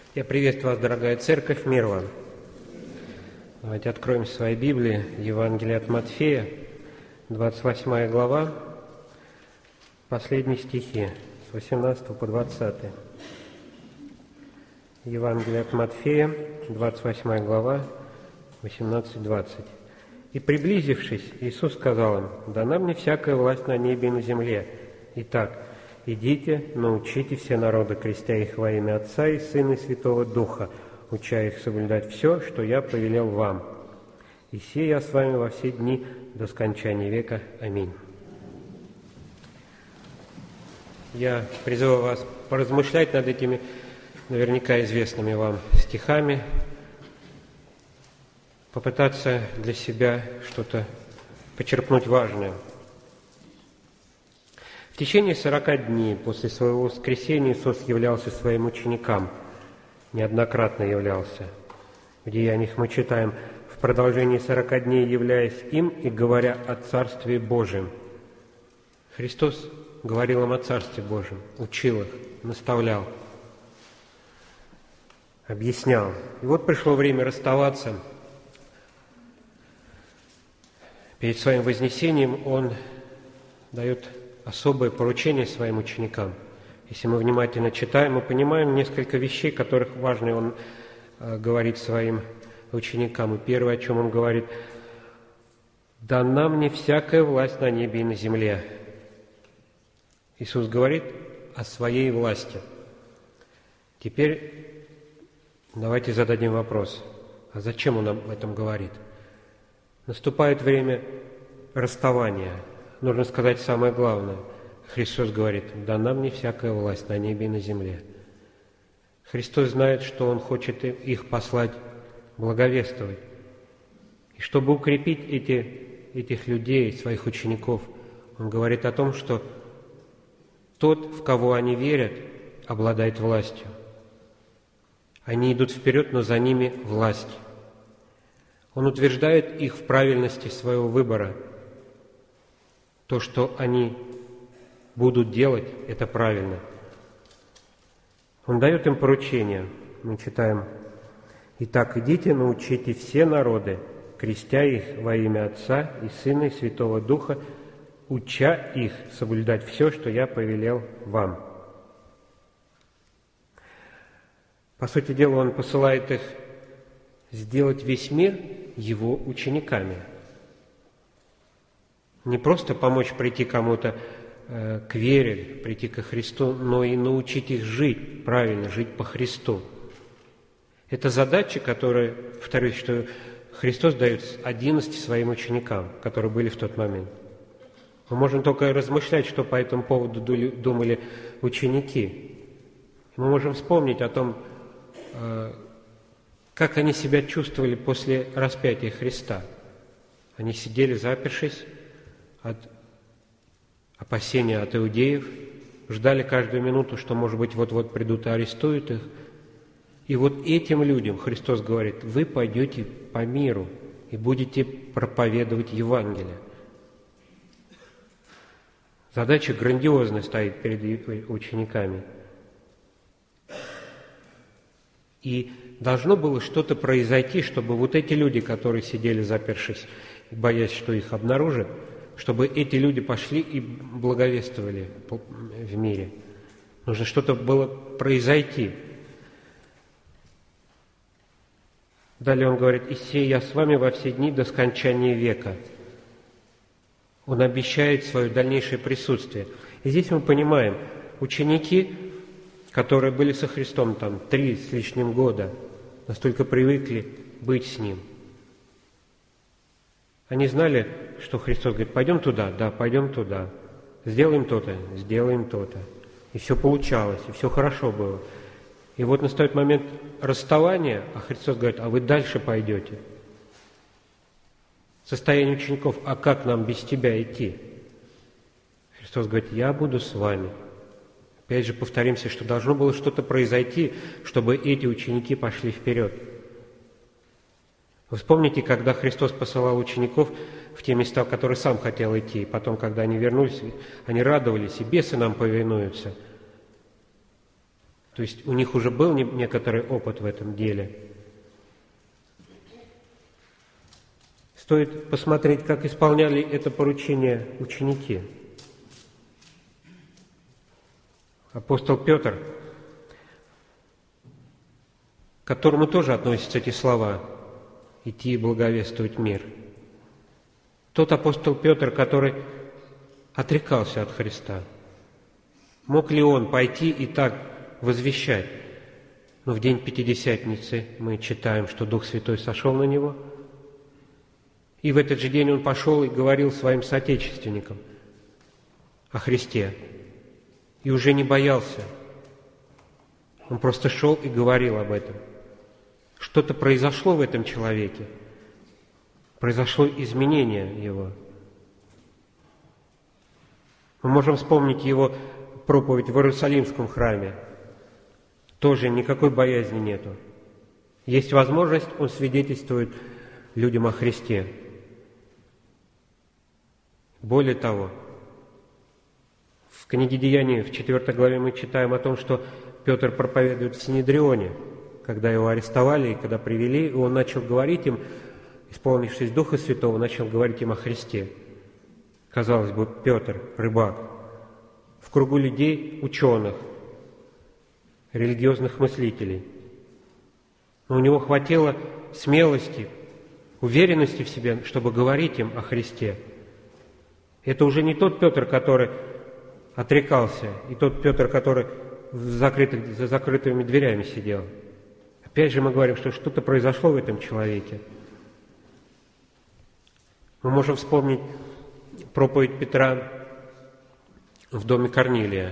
Я приветствую вас, дорогая церковь, мир вам. Давайте откроем свои Библии, Евангелие от Матфея, 28 глава, последние стихи, с 18 по 20. Евангелие от Матфея, 28 глава, 18-20. «И, приблизившись, Иисус сказал им: „Дана мне всякая власть на небе и на земле. Итак, идите, научите все народы, крестя их во имя Отца и Сына и Святого Духа, уча их соблюдать все, что я повелел вам. И сей я с вами во все дни до скончания века. Аминь“». Я призываю вас поразмышлять над этими наверняка известными вам стихами, попытаться для себя что-то почерпнуть важное. В течение 40 дней после своего воскресения Иисус являлся своим ученикам, неоднократно являлся. В Деяниях мы читаем: «В продолжении 40 дней являясь им и говоря о Царстве Божьем». Христос говорил им о Царстве Божьем, учил их, наставлял, объяснял. И вот пришло время расставаться. Перед своим вознесением Он дает особое поручение своим ученикам. Если мы внимательно читаем, мы понимаем несколько вещей, которых важно Он говорит своим ученикам. И первое, о чем Он говорит: «Дана мне всякая власть на небе и на земле». Иисус говорит о своей власти. Теперь давайте зададим вопрос: а зачем Он об этом говорит? Наступает время расставания. Нужно сказать самое главное. Христос говорит: «Дана мне всякая власть на небе и на земле». Христос знает, что Он хочет их послать благовествовать. И чтобы укрепить этих людей, своих учеников, Он говорит о том, что тот, в кого они верят, обладает властью. Они идут вперед, но за ними власть. Он утверждает их в правильности своего выбора. То, что они будут делать, это правильно. Он дает им поручение. Мы читаем: «Итак, идите, научите все народы, крестя их во имя Отца и Сына и Святого Духа, уча их соблюдать все, что я повелел вам». По сути дела, Он посылает их сделать весь мир Его учениками. Не просто помочь прийти кому-то к вере, прийти ко Христу, но и научить их жить правильно, жить по Христу. Это задача, которая, повторюсь, что Христос дает 11 своим ученикам, которые были в тот момент. Мы можем только размышлять, что по этому поводу думали ученики. Мы можем вспомнить о том, как они себя чувствовали после распятия Христа. Они сидели, запершись от опасения от иудеев, ждали каждую минуту, что, может быть, вот-вот придут и арестуют их. И вот этим людям Христос говорит: вы пойдете по миру и будете проповедовать Евангелие. Задача грандиозная стоит перед учениками. И должно было что-то произойти, чтобы вот эти люди, которые сидели запершись, боясь, что их обнаружат, чтобы эти люди пошли и благовествовали в мире. Нужно что-то было произойти. Далее Он говорит: «И сей я с вами во все дни до скончания века». Он обещает свое дальнейшее присутствие. И здесь мы понимаем, ученики, которые были со Христом 3 с лишним года, настолько привыкли быть с Ним. Они знали, что Христос говорит: пойдем туда, да, пойдем туда, сделаем то-то, сделаем то-то. И все получалось, и все хорошо было. И вот настает момент расставания, а Христос говорит: а вы дальше пойдете. Состояние учеников: а как нам без тебя идти? Христос говорит: я буду с вами. Опять же повторимся, что должно было что-то произойти, чтобы эти ученики пошли вперед. Вы вспомните, когда Христос посылал учеников в те места, в которые сам хотел идти, и потом, когда они вернулись, они радовались, и бесы нам повинуются. То есть у них уже был некоторый опыт в этом деле. Стоит посмотреть, как исполняли это поручение ученики. Апостол Петр, к которому тоже относятся эти слова «идти и благовествовать мир». Тот апостол Петр, который отрекался от Христа. Мог ли он пойти и так возвещать? Но в день Пятидесятницы мы читаем, что Дух Святой сошел на него, и в этот же день он пошел и говорил своим соотечественникам о Христе. И уже не боялся. Он просто шел и говорил об этом. Что-то произошло в этом человеке. Произошло изменение его. Мы можем вспомнить его проповедь в Иерусалимском храме. Тоже никакой боязни нету. Есть возможность, он свидетельствует людям о Христе. Более того, в книге Деяний, в 4 главе мы читаем о том, что Петр проповедует в Синедрионе, когда его арестовали и когда привели, и он начал говорить им, исполнившись Духа Святого, начал говорить им о Христе. Казалось бы, Петр, рыбак, в кругу людей, ученых, религиозных мыслителей. Но у него хватило смелости, уверенности в себе, чтобы говорить им о Христе. Это уже не тот Петр, который отрекался, и тот Петр, который за закрытыми дверями сидел. Опять же мы говорим, что что-то произошло в этом человеке. Мы можем вспомнить проповедь Петра в доме Корнилия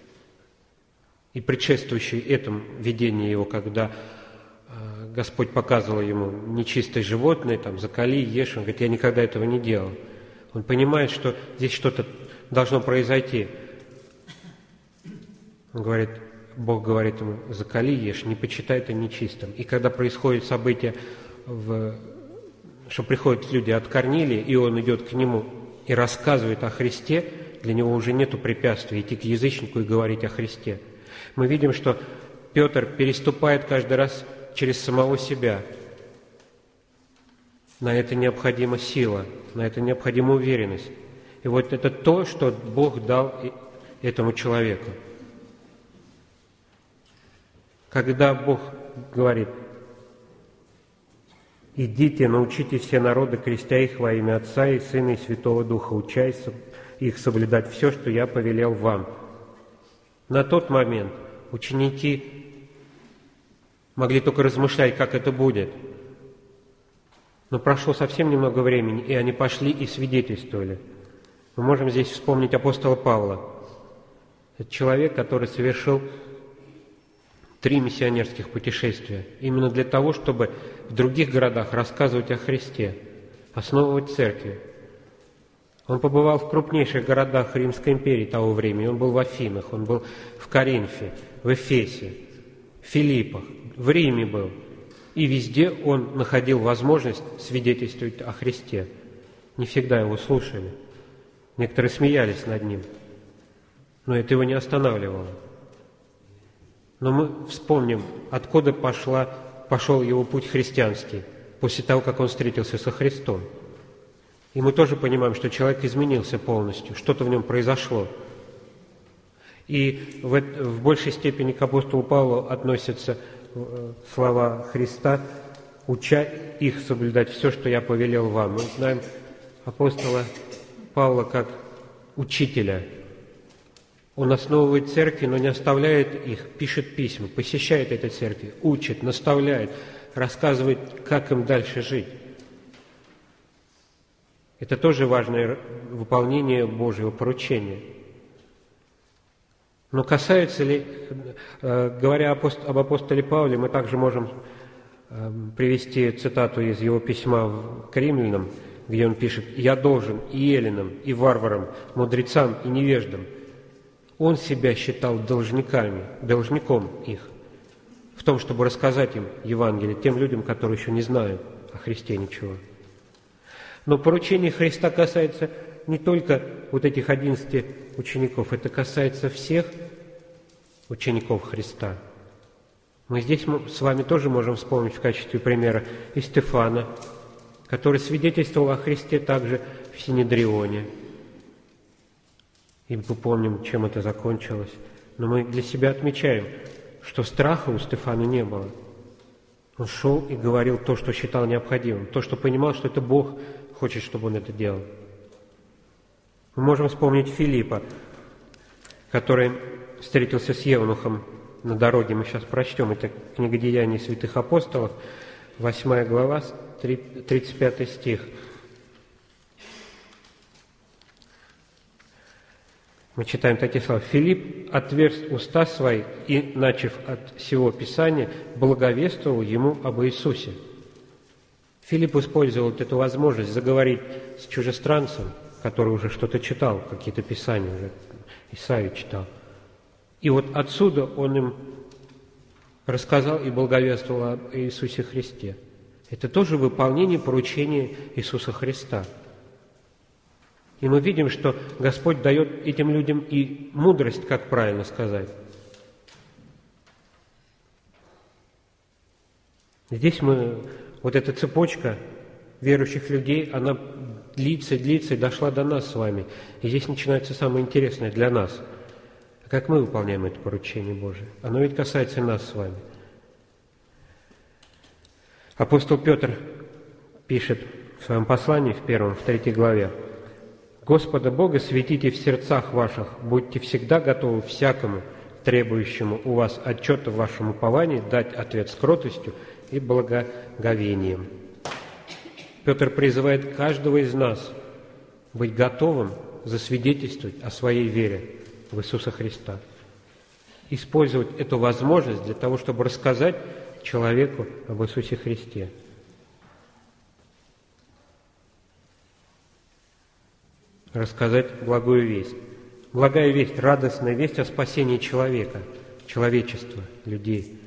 и предшествующее этому видение его, когда Господь показывал ему нечистое животное, там, закали, ешь. Он говорит, я никогда этого не делал. Он понимает, что здесь что-то должно произойти. Он говорит, Бог говорит ему, закали, ешь, не почитай это нечистым. И когда происходит событие, что приходят люди от Корнилия, и он идет к нему и рассказывает о Христе, для него уже нету препятствий идти к язычнику и говорить о Христе. Мы видим, что Петр переступает каждый раз через самого себя. На это необходима сила, на это необходима уверенность. И вот это то, что Бог дал этому человеку. Когда Бог говорит, «Идите, научите все народы, крестя их во имя Отца и Сына и Святого Духа, уча их соблюдать все, что я повелел вам». На тот момент ученики могли только размышлять, как это будет. Но прошло совсем немного времени, и они пошли и свидетельствовали. Мы можем здесь вспомнить апостола Павла. Это человек, который совершил 3 миссионерских путешествия, именно для того, чтобы в других городах рассказывать о Христе, основывать церкви. Он побывал в крупнейших городах Римской империи того времени. Он был в Афинах, он был в Коринфе, в Эфесе, в Филиппах, в Риме был. И везде он находил возможность свидетельствовать о Христе. Не всегда его слушали. Некоторые смеялись над ним, но это его не останавливало. Но мы вспомним, откуда пошел его путь христианский, после того, как он встретился со Христом. И мы тоже понимаем, что человек изменился полностью, что-то в нем произошло. И в большей степени к апостолу Павлу относятся слова Христа, «Уча их соблюдать все, что я повелел вам». Мы знаем апостола Павла как учителя. Он основывает церкви, но не оставляет их, пишет письма, посещает эти церкви, учит, наставляет, рассказывает, как им дальше жить. Это тоже важное выполнение Божьего поручения. Но касается ли, говоря об апостоле Павле, мы также можем привести цитату из его письма к римлянам, где он пишет: «Я должен и эллинам, и варварам, мудрецам и невеждам». Он себя считал должником их, в том, чтобы рассказать им Евангелие, тем людям, которые еще не знают о Христе ничего. Но поручение Христа касается не только вот этих 11 учеников, это касается всех учеников Христа. Мы здесь с вами тоже можем вспомнить в качестве примера и Стефана, который свидетельствовал о Христе также в Синедрионе. И мы помним, чем это закончилось. Но мы для себя отмечаем, что страха у Стефана не было. Он шел и говорил то, что считал необходимым, то, что понимал, что это Бог хочет, чтобы он это делал. Мы можем вспомнить Филиппа, который встретился с евнухом на дороге. Мы сейчас прочтем. Это книга Деяний святых апостолов, 8 глава, 35 стих. Мы читаем такие слова. «Филипп отверз уста свои и, начав от всего Писания, благовествовал ему об Иисусе». Филипп использовал эту возможность заговорить с чужестранцем, который уже что-то читал, какие-то Писания уже, Исаию читал. И вот отсюда он им рассказал и благовествовал об Иисусе Христе. Это тоже выполнение поручения Иисуса Христа. И мы видим, что Господь дает этим людям и мудрость, как правильно сказать. Здесь вот эта цепочка верующих людей, она длится и дошла до нас с вами. И здесь начинается самое интересное для нас. Как мы выполняем это поручение Божие? Оно ведь касается нас с вами. Апостол Петр пишет в своем послании, в 3 главе, «Господа Бога светите в сердцах ваших, будьте всегда готовы всякому, требующему у вас отчета в вашем уповании, дать ответ с кротостью и благоговением». Петр призывает каждого из нас быть готовым засвидетельствовать о своей вере в Иисуса Христа. Использовать эту возможность для того, чтобы рассказать человеку об Иисусе Христе. Рассказать благую весть. Благая весть, радостная весть о спасении человека, человечества, людей.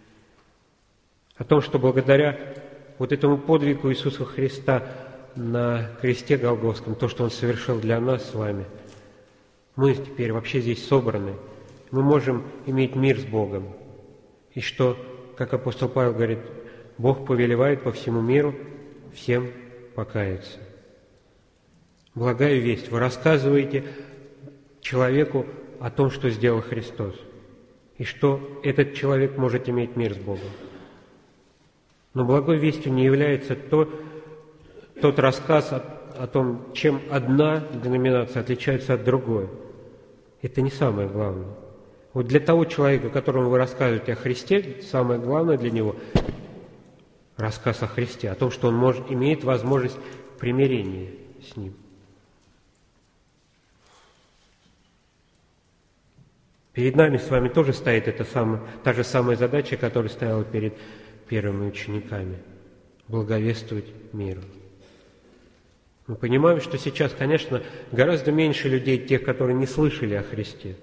О том, что благодаря вот этому подвигу Иисуса Христа на кресте Голгофском, то, что Он совершил для нас с вами, мы теперь вообще здесь собраны, мы можем иметь мир с Богом. И что, как апостол Павел говорит, Бог повелевает по всему миру всем покаяться. Благая весть. Вы рассказываете человеку о том, что сделал Христос, и что этот человек может иметь мир с Богом. Но благой вестью не является тот рассказ о том, чем одна деноминация отличается от другой. Это не самое главное. Вот для того человека, которому вы рассказываете о Христе, самое главное для него – рассказ о Христе, о том, что он имеет возможность примирения с Ним. Перед нами с вами тоже стоит та же самая задача, которая стояла перед первыми учениками – благовествовать миру. Мы понимаем, что сейчас, конечно, гораздо меньше людей, тех, которые не слышали о Христе.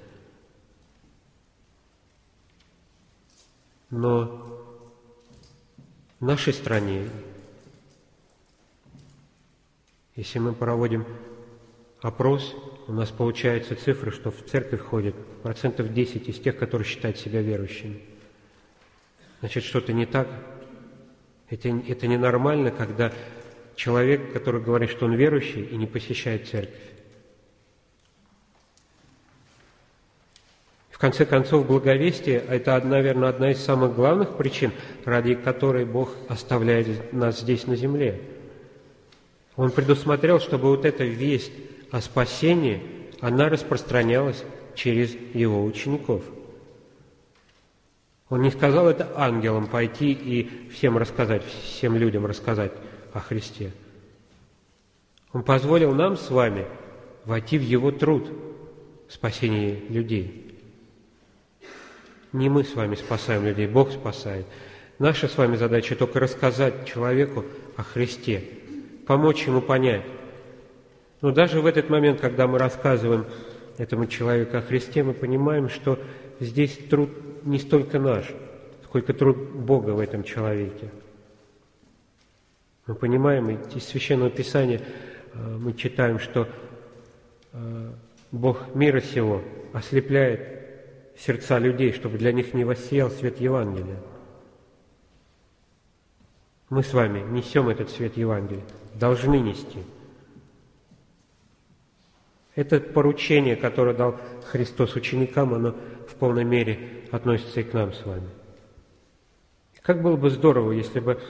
Но в нашей стране, если мы проводим опрос, у нас получаются цифры, что в церковь ходит 10% из тех, которые считают себя верующими. Значит, что-то не так. Это ненормально, когда человек, который говорит, что он верующий, и не посещает церковь. В конце концов, благовестие – это, наверное, одна из самых главных причин, ради которой Бог оставляет нас здесь на земле. Он предусмотрел, чтобы вот эта весть о спасении, она распространялась через Его учеников. Он не сказал это ангелам пойти и всем людям рассказать о Христе. Он позволил нам с вами войти в Его труд спасения людей. Не мы с вами спасаем людей, Бог спасает. Наша с вами задача только рассказать человеку о Христе, помочь ему понять. Но даже в этот момент, когда мы рассказываем этому человеку о Христе, мы понимаем, что здесь труд не столько наш, сколько труд Бога в этом человеке. Мы понимаем, из Священного Писания мы читаем, что Бог мира сего ослепляет сердца людей, чтобы для них не воссиял свет Евангелия. Мы с вами несем этот свет Евангелия, должны нести. Это поручение, которое дал Христос ученикам, оно в полной мере относится и к нам с вами. Как было бы здорово, если бы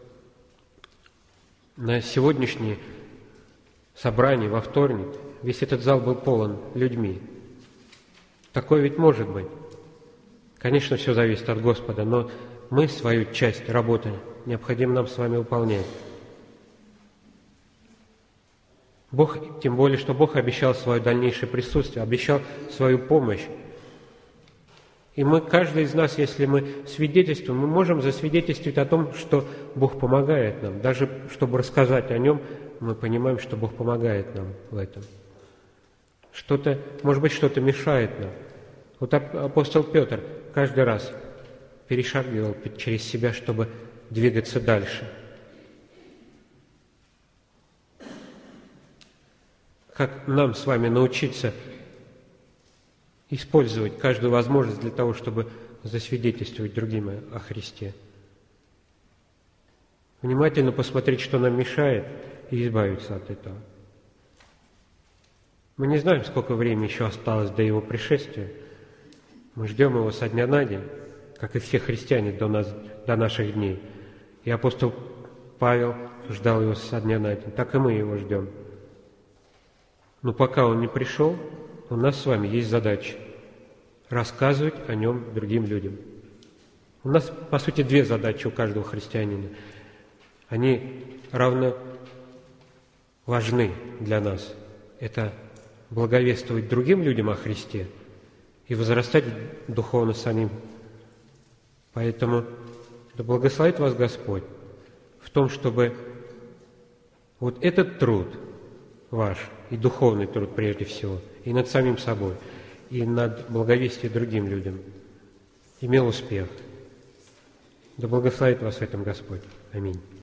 на сегодняшнее собрание во вторник весь этот зал был полон людьми. Такое ведь может быть. Конечно, все зависит от Господа, но мы свою часть работы необходимо нам с вами выполнять. Бог, тем более, что Бог обещал свое дальнейшее присутствие, обещал свою помощь. И мы, каждый из нас, если мы свидетельствуем, мы можем засвидетельствовать о том, что Бог помогает нам. Даже чтобы рассказать о Нем, мы понимаем, что Бог помогает нам в этом. Что-то, может быть, что-то мешает нам. Вот апостол Петр каждый раз перешагивал через себя, чтобы двигаться дальше. Как нам с вами научиться использовать каждую возможность для того, чтобы засвидетельствовать другим о Христе? Внимательно посмотреть, что нам мешает, и избавиться от этого. Мы не знаем, сколько времени еще осталось до Его пришествия. Мы ждем Его со дня на день, как и все христиане до наших дней. И апостол Павел ждал Его со дня на день, так и мы Его ждем. Но пока Он не пришел, у нас с вами есть задача рассказывать о Нем другим людям. У нас, по сути, две задачи у каждого христианина. Они равно важны для нас. Это благовествовать другим людям о Христе и возрастать духовно самим. Поэтому да благословит вас Господь в том, чтобы вот этот труд ваш, и духовный труд прежде всего, и над самим собой, и над благовестием другим людям, имел успех. Да благословит вас в этом Господь. Аминь.